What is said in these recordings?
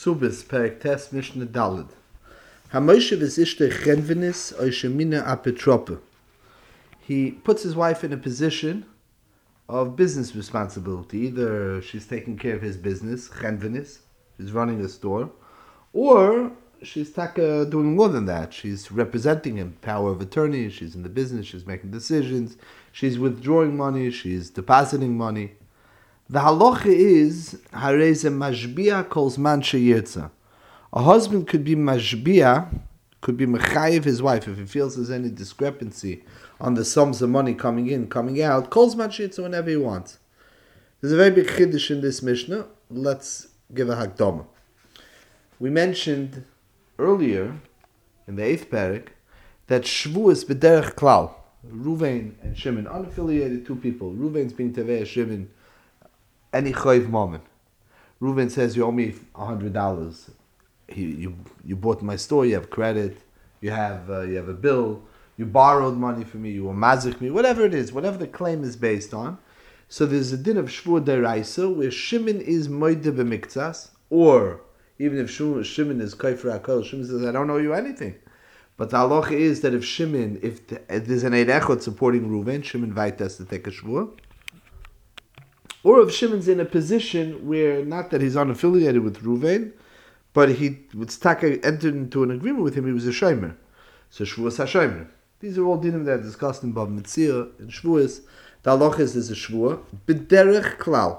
Ksubis, Perek Tes, Mishnah Daled. HaMoshe v'zishte chenvenis oishemina apetrope. He puts his wife in a position of business responsibility. Either she's taking care of his business, chenvenis, she's running a store, or she's doing more than that. She's representing him, power of attorney, she's in the business, she's making decisions, she's withdrawing money, she's depositing money. The halacha is, hareze mashbia kol zman sheyirtza. A husband could be mashbia, could be mechayev his wife, if he feels there's any discrepancy on the sums of money coming in, coming out, kol zman sheyirtza whenever he wants. There's a very big chiddush in this Mishnah. Let's give a hakdama. We mentioned earlier, in the 8th parak, that Shvuas b'derech klal, Ruvain and Shimon, unaffiliated two people. Ruvain's being Tevei Shimon, any chayv moment. Ruvain says, you owe me $100. You bought my store, you have credit, you have a bill, you borrowed money from me, you were mazik me, whatever it is, whatever the claim is based on. So there's a din of Shvua deraisa, where Shimon is moide b'miktsas, or even if Shimon is kaifer hakol, Shimon says, I don't owe you anything. But the halacha is that if there's an Eid Echad supporting Ruvain, Shimon vaitas to take a Shvua. Or if Shimon's in a position where, not that he's unaffiliated with Ruvain, but he entered into an agreement with him, he was a shomer. So Shvuas HaShomer. These are all dinim that are discussed in Bava Metzia. In Shvuas, the halacha is there's a Shvua, b'derech klal.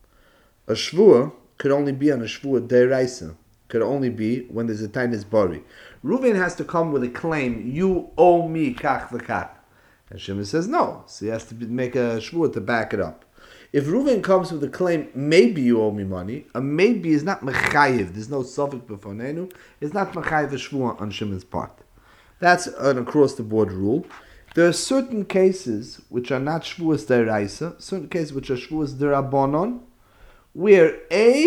A Shvua could only be on a Shvua deraisa. Could only be when there's a tainis bari. Ruvain has to come with a claim, you owe me kach v'kach. And Shimon says no. So he has to make a Shvua to back it up. If Ruvain comes with a claim, maybe you owe me money, a maybe is not mechayiv, there's no suffix befonenu, it's not mechayiv a shvua on Shimon's part. That's an across-the-board rule. There are certain cases which are not shvuas deraisa, certain cases which are shvuas derabonon, where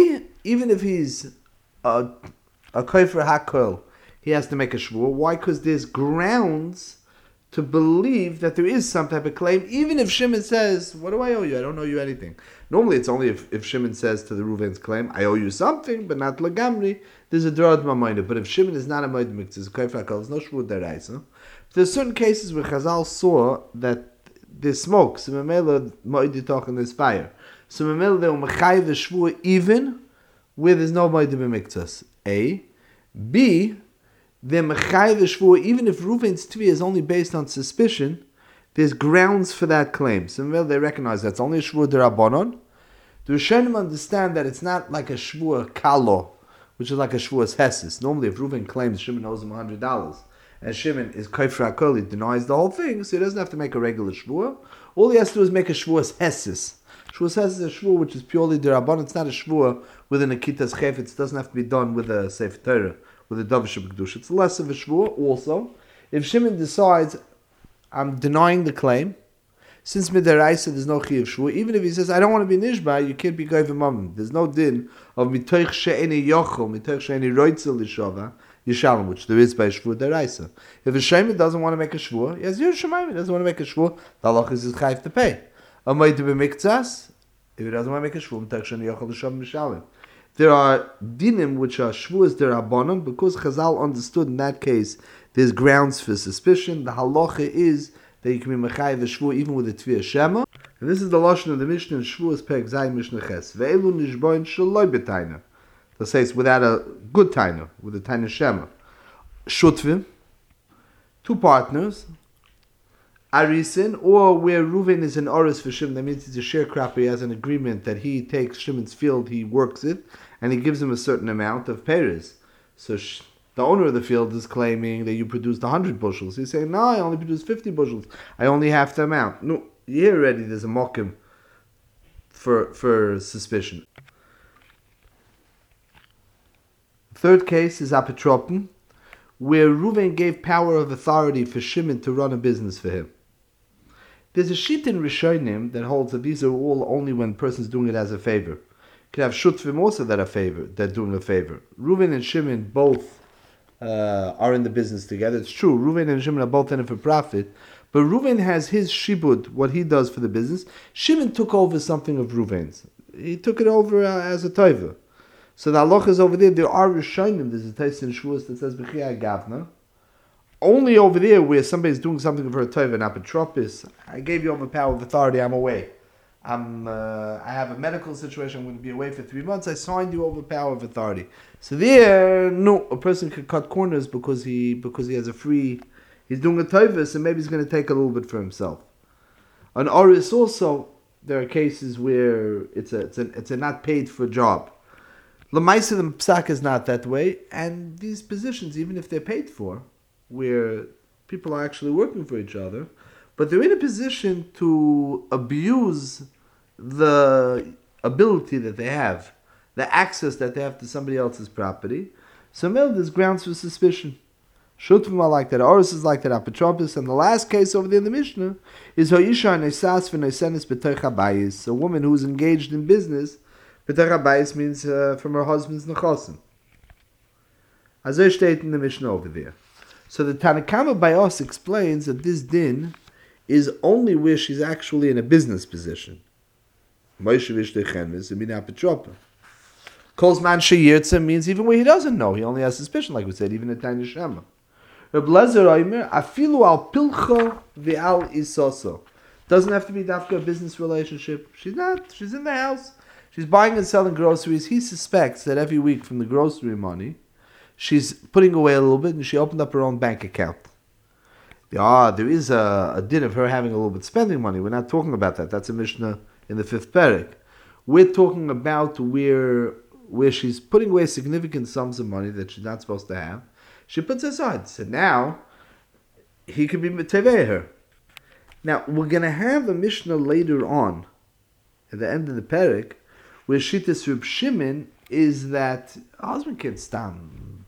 even if he's a kaifer hakol, he has to make a shvua. Why? Because there's grounds to believe that there is some type of claim, even if Shimon says, what do I owe you? I don't owe you anything. Normally it's only if Shimon says to the Ruvain's claim, I owe you something, but not lagamri, there's a drad ma'mayna. But if Shimon is not a ma'id miktzah, a kaifer hakol, there's no shvur deraisa. There's certain cases where Chazal saw that there's smoke, so memela ma'id yitoch and there's fire. So memela they will mechayiv a shvur even where there's no ma'id miktzah. A. B. The mechayiv shvua, even if Ruvain's tvi is only based on suspicion, there's grounds for that claim. So they recognize that's only a shvua derabonon. The Rishonim understand that it's not like a shvua kalo, which is like a shvua's hesis. Normally, if Ruvain claims Shimon owes him $100, and Shimon is kaifer hakol, he denies the whole thing, so he doesn't have to make a regular shvua. All he has to do is make a shvua's hesis. Shvua's hesis is a shvua which is purely derabonon. It's not a shvua with an akitas chefetz. It doesn't have to be done with a sefer Torah, with a davish b'kedush. It's less of a shvua. Also, if Shimon decides, I'm denying the claim, since midaraisa there's no chiyuv shvua, even if he says, I don't want to be nishba, you can't be goyv mamim. There's no din of mitoich she'eni yochel, mitoich she'eni roitzel lishava, yishalom, which there is by shvua deraisa. If a shemit doesn't want to make a shvua, he has Yerushalayim, he doesn't want to make a shvua, the halach is chayv to pay. A moed b'miktzas, if he doesn't want to make a shvua, mitoich she'eni yochel lishava mishalom. There are dinim which are shvuas derabanan, because Chazal understood in that case there's grounds for suspicion. The halacha is that you can be mechayiv a shvua even with a tviyah shema. And this is the lashon of the Mishnah in Shvuas Perek Zayin Mishnah Ches. Ve'elu nishboin shaloi b'taina. That says without a good taina, with a taina shema. Shutvim, two partners, Arisin, or where Ruvain is an oris for Shimon, that means he's a sharecropper, he has an agreement that he takes Shimon's field, he works it, and he gives him a certain amount of peres. So the owner of the field is claiming that you produced 100 bushels. He's saying, no, I only produced 50 bushels. I only half the amount. No, here already there's a mokim for suspicion. Third case is apetropen, where Ruvain gave power of authority for Shimon to run a business for him. There's a sheet in Rishonim that holds that these are all only when a person's doing it as a favor. You could have shutvim also that are doing a favor. Ruvain and Shimon both are in the business together. It's true, Ruvain and Shimon are both in it for profit, but Ruvain has his shibud, what he does for the business. Shimon took over something of Ruvain's. He took it over as a toiva. So the halacha is over there are Rishonim, there's a text in Shavuos that says B'chiyah Gavna. Only over there where somebody's doing something for a tova, an apotropis, I gave you over power of authority, I'm away. I have a medical situation, I'm going to be away for 3 months, I signed you over power of authority. So there, no, a person could cut corners because he has a free, he's doing a tova, so maybe he's going to take a little bit for himself. On Oris also, there are cases where it's a not paid for job. L'maisa the psak is not that way, and these positions, even if they're paid for, where people are actually working for each other, but they're in a position to abuse the ability that they have, the access that they have to somebody else's property. So there's grounds for suspicion. Shutfim are like that, Oris is like that, Apotropis, and the last case over there in the Mishnah is Ha'isha Nesas v'Nesenes b'Toich HaBayis, a woman who's engaged in business. B'Toich HaBayis means from her husband's nechosim. As I state in the Mishnah over there. So the Tanakama by us explains that this din is only where she's actually in a business position. Moshe v'Shteichemes and Mina Apotropis. Calls man sheyirtza means even where he doesn't know, he only has suspicion, like we said, even at Tanya Shema. Reb Lezer Omer, afilu al pilcha ve'al isoso. Doesn't have to be dafka a business relationship. She's in the house. She's buying and selling groceries. He suspects that every week from the grocery money, she's putting away a little bit and she opened up her own bank account. There is a din of her having a little bit spending money. We're not talking about that. That's a Mishnah in the 5th Perek. We're talking about where she's putting away significant sums of money that she's not supposed to have. She puts aside. So now, he could be meteveh her. Now, we're going to have a Mishnah later on, at the end of the Perek, where Shittas Reb Shimon is that a husband can't stand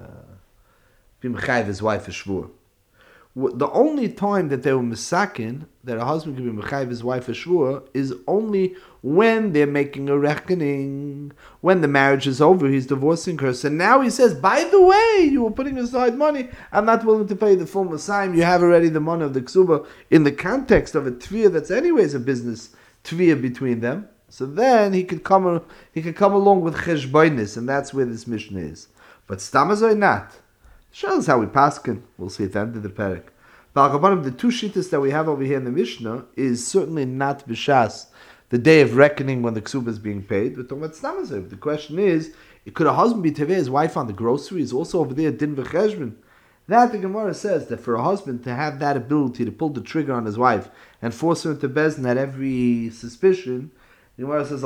be mechayev his wife a shvur. The only time that they were misakin, that a husband can be mechayev his wife a shvur, is only when they're making a reckoning. When the marriage is over, he's divorcing her. So now he says, by the way, you were putting aside money, I'm not willing to pay the full masayim, you have already the money of the ksuba, in the context of a tviyah that's anyways a business tviyah between them. So then he could come along with cheshbonis, and that's where this Mishnah is. But stamazoi not. Shows how we paskin. We'll see at the end of the parak. The two shittas that we have over here in the Mishnah is certainly not b'shas, the day of reckoning when the ksuba is being paid. We're talking about stamazoi. The question is, could a husband be teveh his wife on the groceries? Also over there, din v'cheshbon. That the Gemara says that for a husband to have that ability to pull the trigger on his wife and force her into bezdin at every suspicion, the Gemara says,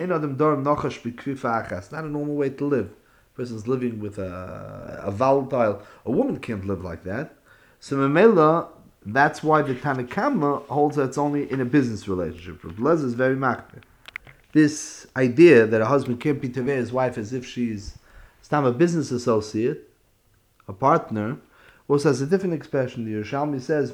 it's not a normal way to live. A person's living with a volatile, a woman can't live like that. So Memela, that's why the Tanakama holds that it's only in a business relationship. Reb Lezer is very makbid. This idea that a husband can't be teveh his wife as if she's a business associate, a partner, also has a different expression. The Yerushalmi says,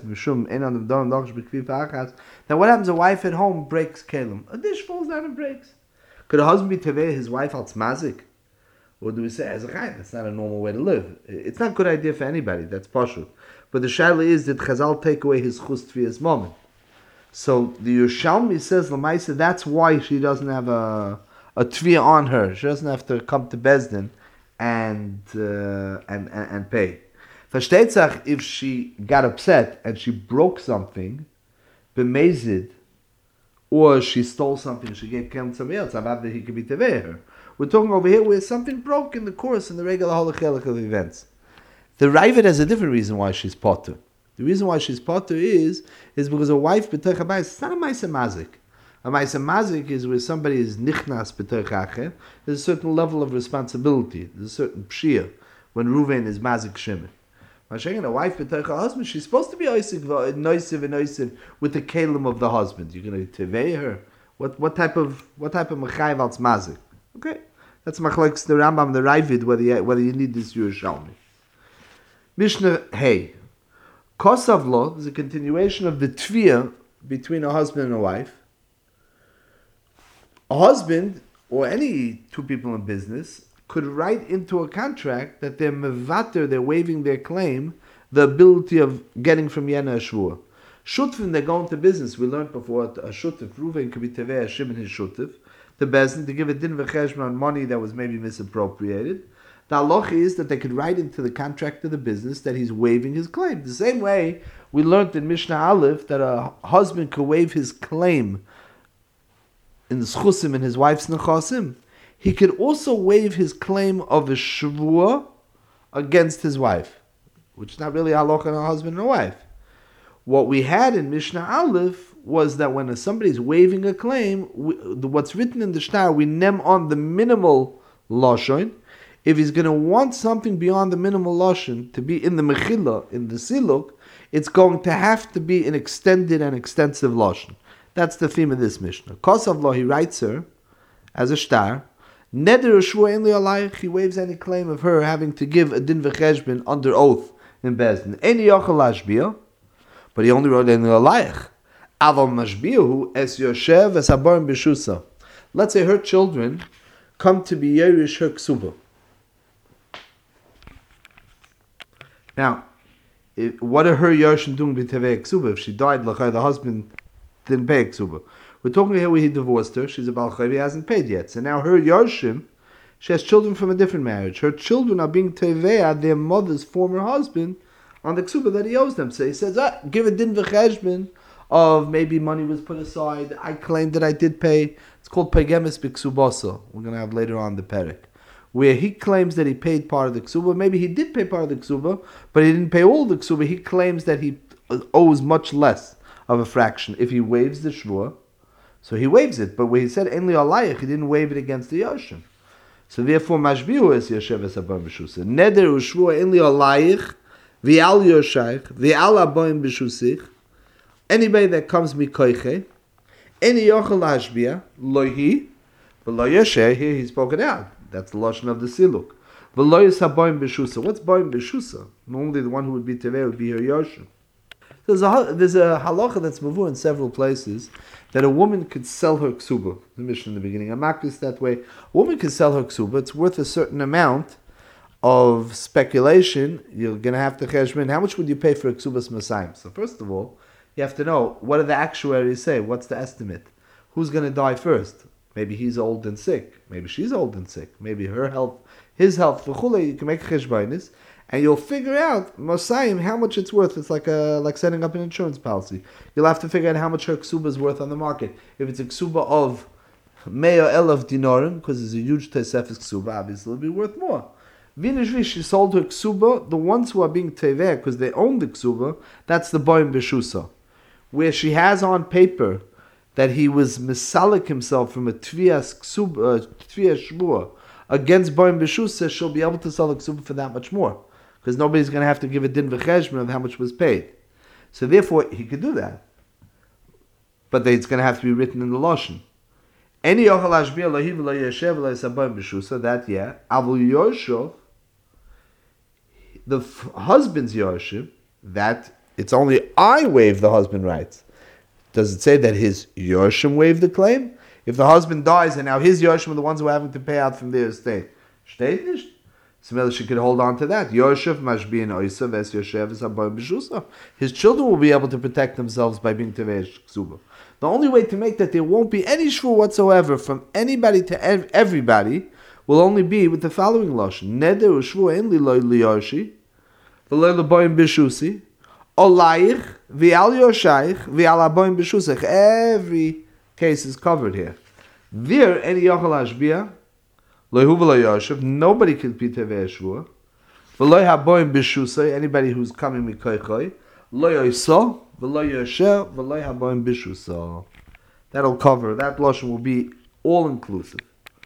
that what happens, a wife at home breaks kelim. A dish falls down and breaks. Could a husband be teveh his wife als mazik? Or do we say, as a chayim, that's not a normal way to live. It's not a good idea for anybody, that's pashut. But the shaila is, did Chazal take away his chus tviyah's moment? So the Yerushalmi says, Lamaisa, that's why she doesn't have a tviyah on her. She doesn't have to come to Bezdin and pay. Versteht sich, if she got upset and she broke something, bemazed, or she stole something, she gave Kem to somebody else, that he could be teveh her. We're talking over here where something broke in the course, in the regular halachic of events. The Ravid has a different reason why she's potter. The reason why she's potter is because a wife b'toich habayis, it's not a ma'aseh mazik. A ma'aseh mazik is where somebody is nichnas b'toich acher. There's a certain level of responsibility. There's a certain pshia when Ruven is mazik Shimon. A wife b'toich her husband, she's supposed to be noisiv with the kelim of the husband. You're going to tevei her. What type of mechayv als mazik? Okay, that's machlokes the Rambam, the Ravid, whether you need this Yerushalmi. Mishnah Hey, Kosav Lo is a continuation of the tviyah between a husband and a wife. A husband or any two people in business could write into a contract that they're mevater, they're waiving their claim, the ability of getting from Yena a shvur. Shutfim, they go into business. We learned before a shutif, Ruven could be teveh Shimon his shutif. to Bezdin to give a din v'cheshbon on money that was maybe misappropriated. The halacha is that they could write into the contract of the business that he's waiving his claim. The same way we learned in Mishnah Aleph that a husband could waive his claim in the schusim in his wife's nechasim. He could also waive his claim of a shvua against his wife, which is not really halacha in a husband and a wife. What we had in Mishnah Aleph was that when somebody's waiving a claim, what's written in the shtar, we nem on the minimal lashon. If he's going to want something beyond the minimal lashon to be in the mechila, in the siluk, it's going to have to be an extended and extensive lashon. That's the theme of this Mishnah. Kosav lo, he writes her as a shtar. Neder shvua ein li alayich, he waives any claim of her having to give a din v'cheshbon under oath in Bezdin. Any yochel lashbia, but he only wrote ein li alayich. Aval mashbiahu es yoshev es haborim b'shusa. Let's say her children come to be yerish her ksuba. Now, what are her Yarshim doing with Tevei Ksuba? If she died, the husband didn't pay Ksuba. We're talking here where he divorced her. She's a Baal Chayv, he hasn't paid yet. So now her Yarshim, she has children from a different marriage. Her children are being Tevei, their mother's former husband, on the Ksuba that he owes them. So he says, give a din v'cheshbon of maybe money was put aside. I claim that I did pay. It's called Pegemis B'Ksubasa. We're going to have later on the Perek, where he claims that he paid part of the ksuba. Maybe he did pay part of the ksuba, but he didn't pay all the ksuba. He claims that he owes much less of a fraction. If he waives the shvua, so he waives it. But when he said Ein li alayich, he didn't waive it against the Yarshim. So therefore, mashbiu es yoshev es haboim b'shusah. Neder u'shvua Ein li alayich v'al yoshayich v'al haboim b'shusich. Anybody that comes mikoiche, any yochel hashbia lohi, but lo yoshe, here he's spoken out. That's the lashon of the siluk. V'loyis haboim b'shusa. What's boim b'shusa? Normally the one who would be tevei would be her Yarshim. There's a halacha that's mavur in several places that a woman could sell her ksuba. The mission in the beginning. A makis that way. A woman could sell her ksuba. It's worth a certain amount of speculation. You're going to have to cheshbon. How much would you pay for a ksubas masayim? So first of all, you have to know, what do the actuaries say? What's the estimate? Who's going to die first? Maybe he's old and sick. Maybe she's old and sick. Maybe her health, his health. You can make a cheshbonis, and you'll figure out Mosayim how much it's worth. It's like setting up an insurance policy. You'll have to figure out how much her ksuba is worth on the market. If it's a ksuba of Mea Elav Dinarim, because it's a huge Tesefes ksuba, obviously it'll be worth more. Vinishvi, she sold her ksuba. The ones who are being teveh because they own the ksuba, that's the boim b'shusa, where she has on paper that he was misalik himself from a tviyas shvua against boim b'shusa, she'll be able to sell the ksuba for that much more, because nobody's going to have to give a din v'cheshbon of how much was paid. So therefore, he could do that, but it's going to have to be written in the lashon. Any yochel hashbia lahiv lo yeshev lo yisaboim b'shusa, that yeah. Avul yoshov, the husband's Yarshim, that it's only I waive the husband rights. Does it say that his Yarshim waived the claim? If the husband dies and now his Yarshim are the ones who are having to pay out from their estate, steht nicht? So she could hold on to that. Yarshiv mashbiin oisa ves yoshev es haboim b'shusa. His children will be able to protect themselves by being tevei ksuba. The only way to make that there won't be any shvur whatsoever from anybody to everybody will only be with the following lashon: neder u'shvur ein li lo liyarshi v'lo l'boim b'shusi olayich v'al yoshayich v'al haboim b'shusach. Every case is covered here. Vir any yochel hashbia lohu v'lo yoshev. Nobody can be tevei shvur. V'lo haboim b'shusay. Anybody who's coming mikoichoi lo yoso v'lo yoshev v'lo haboim b'shusay. That'll cover. That lashon will be all inclusive.